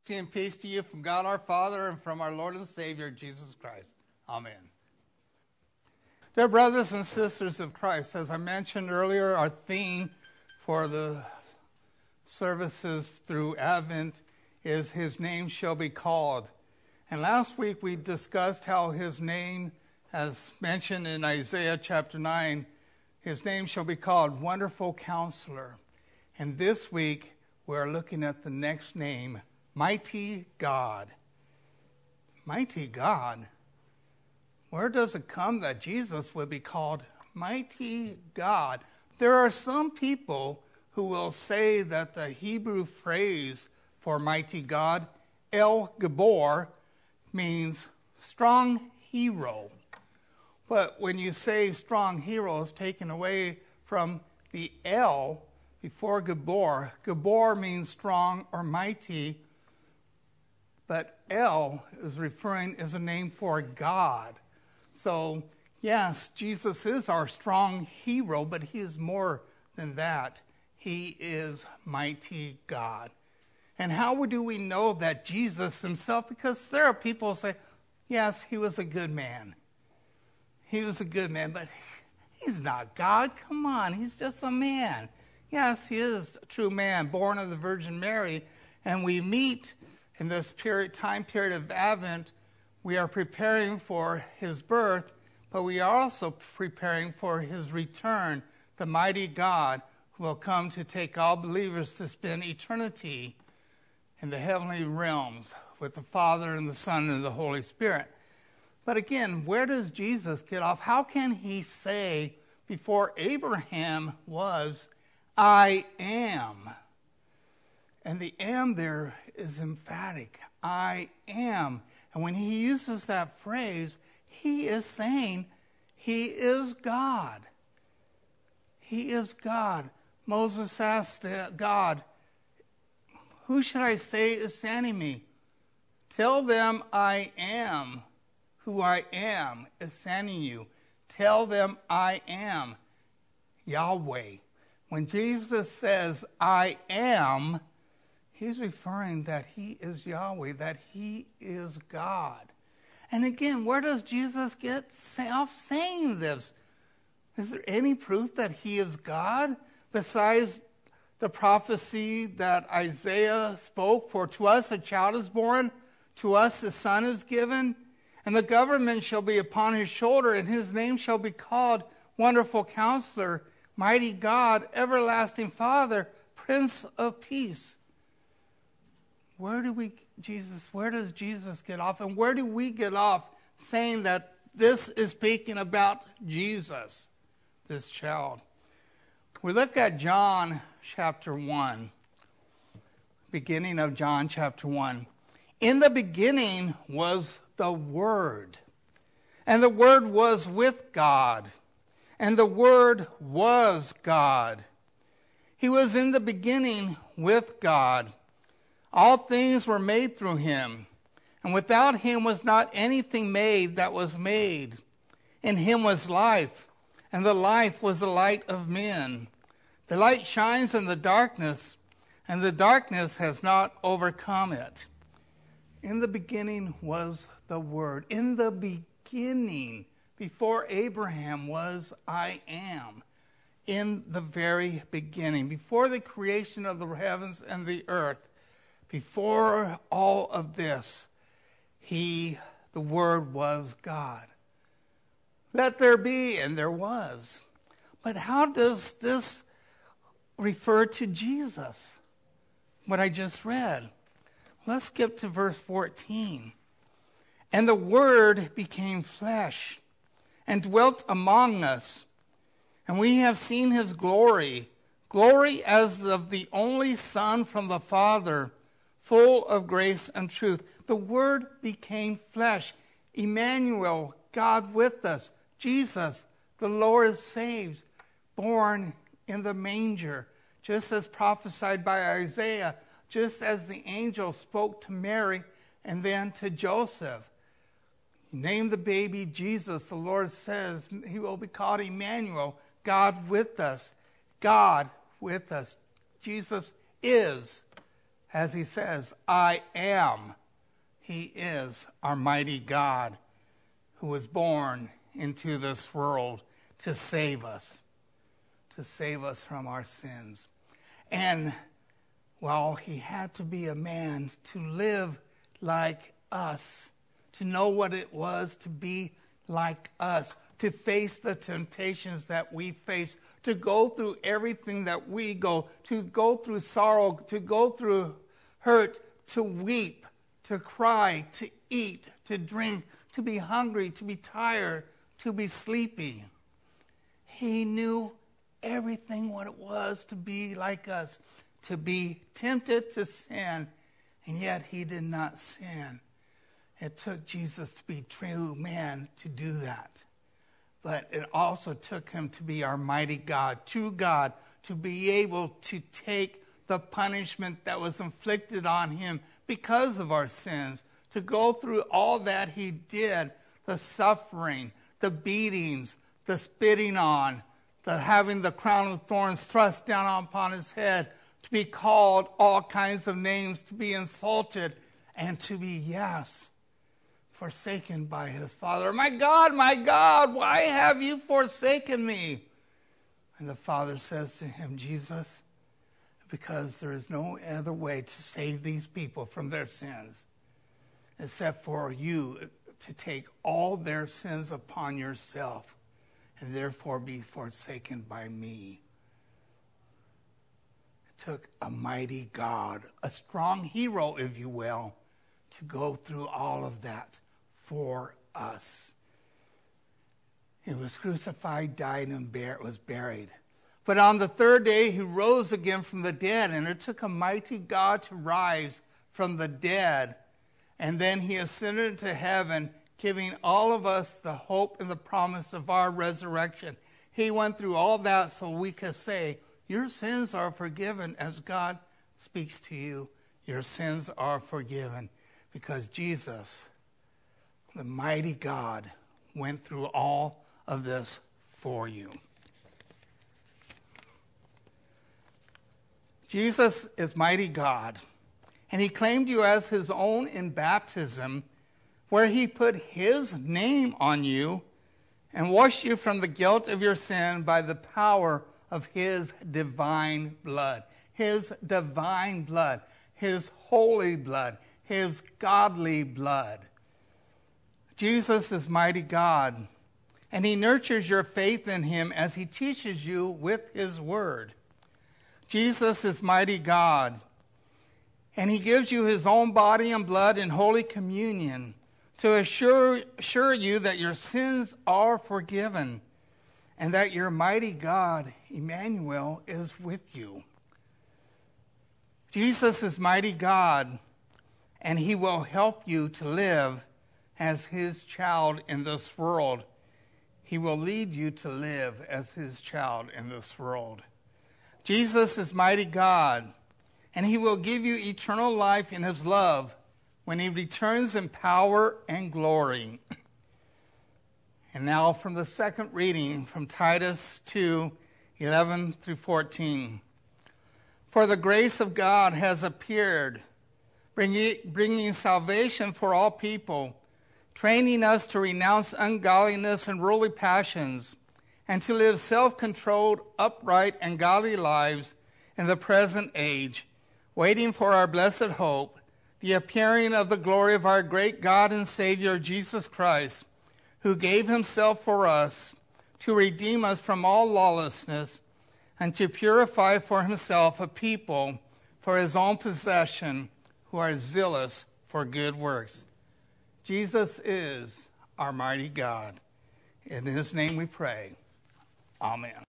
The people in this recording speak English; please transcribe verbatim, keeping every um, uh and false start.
And peace to you from God our Father and from our Lord and Savior, Jesus Christ. Amen. Dear brothers and sisters of Christ, as I mentioned earlier, our theme for the services through Advent is His name shall be called. And last week we discussed how His name, as mentioned in Isaiah chapter nine, His name shall be called Wonderful Counselor. And this week we're looking at the next name, Mighty God. Mighty God. Where does it come that Jesus would be called Mighty God? There are some people who will say that the Hebrew phrase for Mighty God, El Gabor, means strong hero. But when you say strong hero, it's taken away from the El before Gabor. Gabor means strong or mighty. But El is referring as a name for God. So, yes, Jesus is our strong hero, but he is more than that. He is mighty God. And how do we know that Jesus himself? Because there are people who say, yes, he was a good man. He was a good man, but he's not God. Come on, he's just a man. Yes, he is a true man, born of the Virgin Mary, and we meet in this period, time period of Advent. We are preparing for his birth, but we are also preparing for his return, the mighty God who will come to take all believers to spend eternity in the heavenly realms with the Father and the Son and the Holy Spirit. But again, where does Jesus get off? How can he say before Abraham was, I am? And the am there is emphatic. I am. And when he uses that phrase, he is saying he is God. He is God. Moses asked God, who should I say is sending me? Tell them I am who I am is sending you. Tell them I am Yahweh. When Jesus says I am, he's referring that he is Yahweh, that he is God. And again, where does Jesus get off saying this? Is there any proof that he is God besides the prophecy that Isaiah spoke? For to us a child is born, to us a son is given, and the government shall be upon his shoulder, and his name shall be called Wonderful Counselor, Mighty God, Everlasting Father, Prince of Peace. Where do we, Jesus, where does Jesus get off? And where do we get off saying that this is speaking about Jesus, this child? We look at John chapter one, beginning of John chapter one. In the beginning was the Word, and the Word was with God, and the Word was God. He was in the beginning with God. All things were made through him, and without him was not anything made that was made. In him was life, and the life was the light of men. The light shines in the darkness, and the darkness has not overcome it. In the beginning was the Word. In the beginning, before Abraham was, I am. In the very beginning, before the creation of the heavens and the earth, before all of this, he, the Word, was God. Let there be, and there was. But how does this refer to Jesus, what I just read? Let's skip to verse fourteen. And the Word became flesh and dwelt among us, and we have seen his glory, glory as of the only Son from the Father, full of grace and truth. The Word became flesh. Emmanuel, God with us. Jesus, the Lord saves, born in the manger, just as prophesied by Isaiah, just as the angel spoke to Mary and then to Joseph. Name the baby Jesus. The Lord says he will be called Emmanuel, God with us. God with us. Jesus is as he says, I am. He is our mighty God who was born into this world to save us, to save us from our sins. And while he had to be a man to live like us, to know what it was to be like us, to face the temptations that we face, to go through everything that we go, to go through sorrow, to go through hurt, to weep, to cry, to eat, to drink, to be hungry, to be tired, to be sleepy. He knew everything what it was to be like us, to be tempted to sin, and yet he did not sin. It took Jesus to be true man to do that. But it also took him to be our mighty God, true God, to be able to take the punishment that was inflicted on him because of our sins, to go through all that he did, the suffering, the beatings, the spitting on, the having the crown of thorns thrust down upon his head, to be called all kinds of names, to be insulted, and to be, yes, forsaken by his Father. My God, my God, why have you forsaken me? And the Father says to him, Jesus, because there is no other way to save these people from their sins except for you to take all their sins upon yourself and therefore be forsaken by me. It took a mighty God, a strong hero, if you will, to go through all of that for us. He was crucified, died, and was buried. But on the third day, he rose again from the dead, and it took a mighty God to rise from the dead. And then he ascended into heaven, giving all of us the hope and the promise of our resurrection. He went through all that so we could say, your sins are forgiven as God speaks to you. Your sins are forgiven because Jesus, the mighty God, went through all of this for you. Jesus is mighty God, and he claimed you as his own in baptism, where he put his name on you and washed you from the guilt of your sin by the power of his divine blood. His divine blood, his holy blood, his godly blood. Jesus is mighty God, and he nurtures your faith in him as he teaches you with his word. Jesus is mighty God, and he gives you his own body and blood in holy communion to assure, assure you that your sins are forgiven and that your mighty God, Emmanuel, is with you. Jesus is mighty God, and he will help you to live as his child in this world. He will lead you to live as his child in this world. Jesus is mighty God, and he will give you eternal life in his love when he returns in power and glory. And now from the second reading from Titus two, eleven through fourteen. For the grace of God has appeared, bringing, bringing salvation for all people, training us to renounce ungodliness and worldly passions, and to live self-controlled, upright, and godly lives in the present age, waiting for our blessed hope, the appearing of the glory of our great God and Savior, Jesus Christ, who gave himself for us to redeem us from all lawlessness and to purify for himself a people for his own possession who are zealous for good works. Jesus is our mighty God. In his name we pray. Amen.